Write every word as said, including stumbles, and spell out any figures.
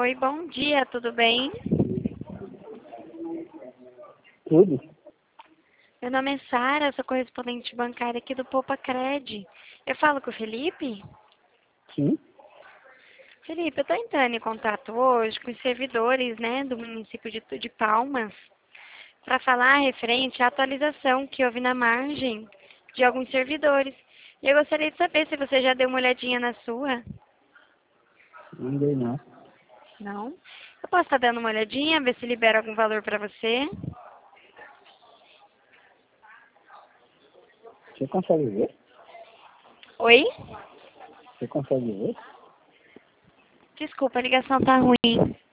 Oi, bom dia, tudo bem? Tudo? Meu nome é Sara, sou correspondente bancária aqui do Poupa Cred. Eu falo com o Felipe? Sim. Felipe, eu estou entrando em contato hoje com os servidores, né, do município de, de Palmas para falar referente à atualização que houve na margem de alguns servidores. E eu gostaria de saber se você já deu uma olhadinha na sua. Não dei não. Não? Eu posso estar dando uma olhadinha, ver se libera algum valor para você? Você consegue ver? Oi? Você consegue ver? Desculpa, a ligação tá ruim.